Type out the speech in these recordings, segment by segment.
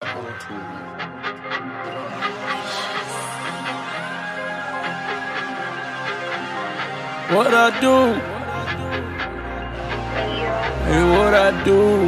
What I do? Hey, what I do?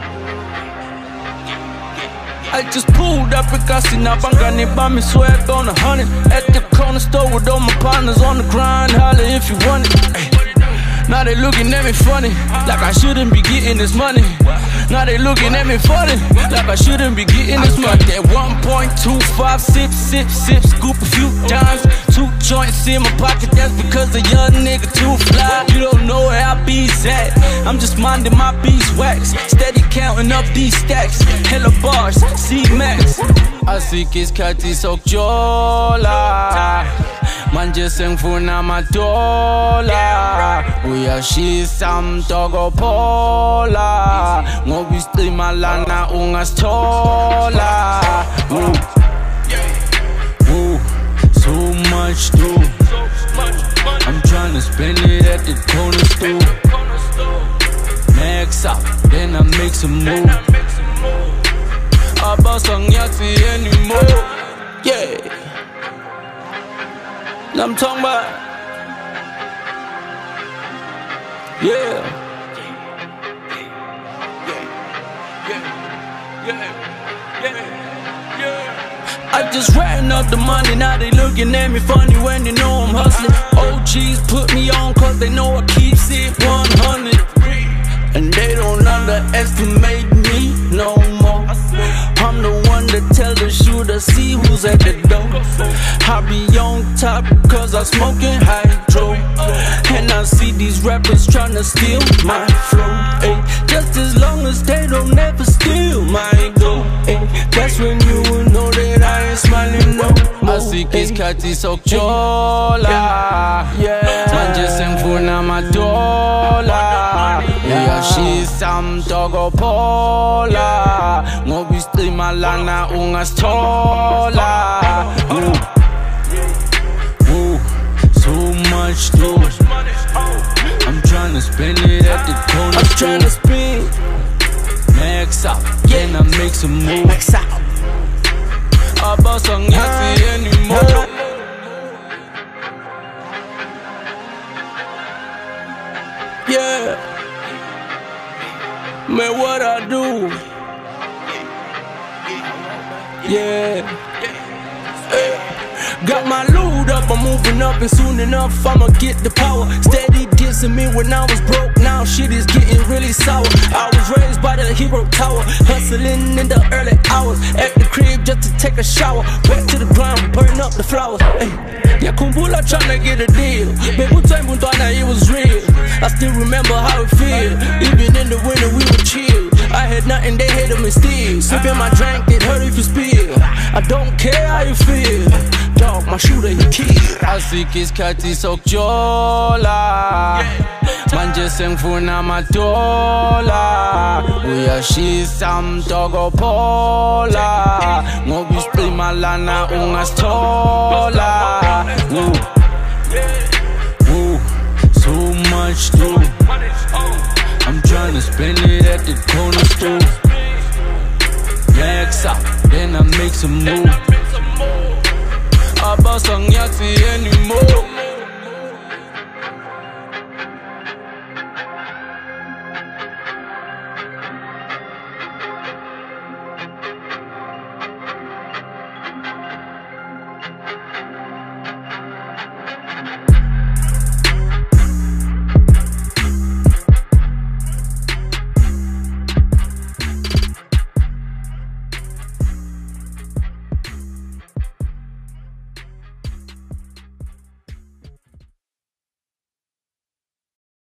I just pulled up and got seen up. I'm gonna buy me swag on 100 at the corner store with all my partners on the grind. Holla if you want it. Ay. Now they looking at me funny, like I shouldn't be getting this money. Now they looking at me funny, like I shouldn't be getting this money. That 1.25 sip, scoop a few times. 2 joints in my pocket, that's because a young nigga too fly. You don't know where I be at, I'm just minding my beeswax. Steady counting up these stacks, hella bars, C-Max. Así que isikhathi sokujola, manje sengifuna amadola. Uyashisa mtoko phola, ngoba isicima lana ungasithola. So much too. I'm tryna spend it at the corner store. Max out, then I make some move. I bust on Yaxi anymore. Yeah. I'm talking about. Yeah. I just ran up the money, now they looking at me funny when they know I'm hustling. OGs put me on cause they know I keeps it 100. And they don't underestimate me no more. I'm the one that tell the shooter, see who's at the door. I be on top cause I'm smoking hydro. And I see these rappers tryna steal my flow. Ay, just as long as they don't ever steal my dough. That's when you will know that I ain't smiling no more. Así que isikhathi sokujola, manje sengifuna amadola. Uyashisa mtoko phola, ngoba isicima lana ungasithola. So much too. I'm tryna spend it at the corner. I'm tryna spend. Max out, then I make some moves. Max out. I bust on Yaxi anymore. Yeah. Man, what I do? Yeah. Got my loot up, I'm moving up, and soon enough I'ma get the power. Steady dissing me when I was broke, now shit is getting really sour. I was raised by the hero tower, hustling in the early hours. At the crib just to take a shower, back to the grind, burn up the flowers. Ay, Yakumbula tryna get a deal, baby time when it was real. I still remember how it feel, even in the winter we would chill. I had nothing, they hated me still. Sipping my drink, it hurt if you spill. I don't care how you feel, dog, my shooter he kill. Así que isikhathi sokujola, manje sengifuna amadola. Uyashisa mtoko phola, ngoba isicima lana ungasithola. So much too. I'm tryna spend it at the corner store. Max out, then I make some moves. I bust on Yaxi anymore.